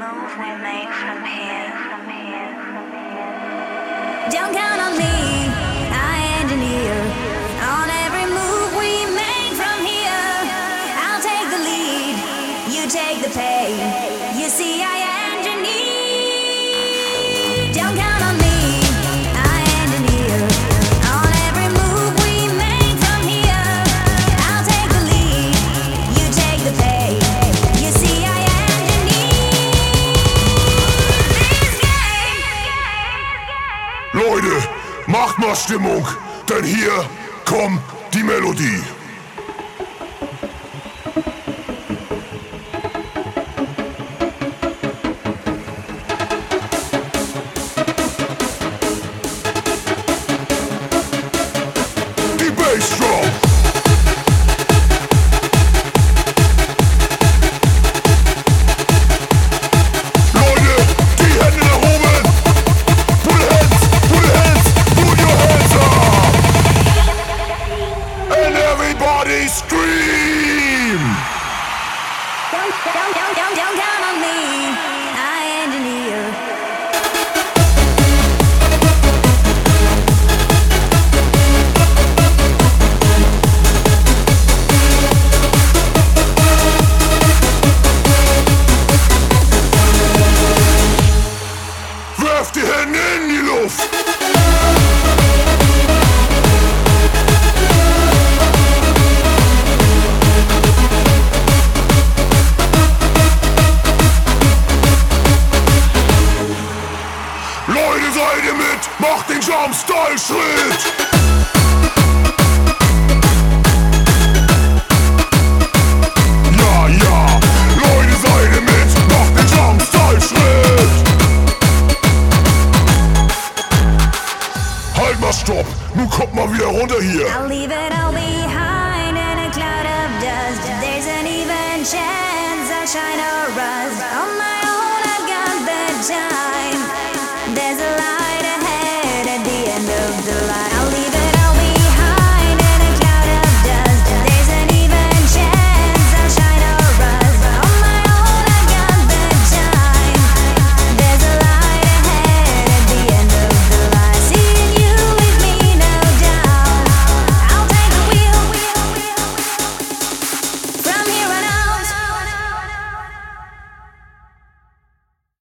move we make from here. Don't count on me, I engineer. On every move we make from here. I'll take the lead, you take the pay. You see I engineer. Don't count on me, I engineer. On every move we make from here. I'll take the lead, you take the pay. You see I engineer. Leute, macht mal Stimmung, denn hier kommt die Melodie. Die Bassdrum. Leute, die Hände nach oben. Put your hands, put your hands, put your hands up. And everybody scream. Don't count on me, I engineer. Werft die Hände in die Luft. Leute, seid ihr mit? Macht den Jump-Style-Schritt. Ja, ja. Leute, seid ihr mit? Macht den Jump-Style-Schritt. Halt mal, stopp. Nun kommt mal wieder runter hier. I'll leave it all behind in a cloud of dust. There's an even chance I'll shine or rust. On my own, I've got the time.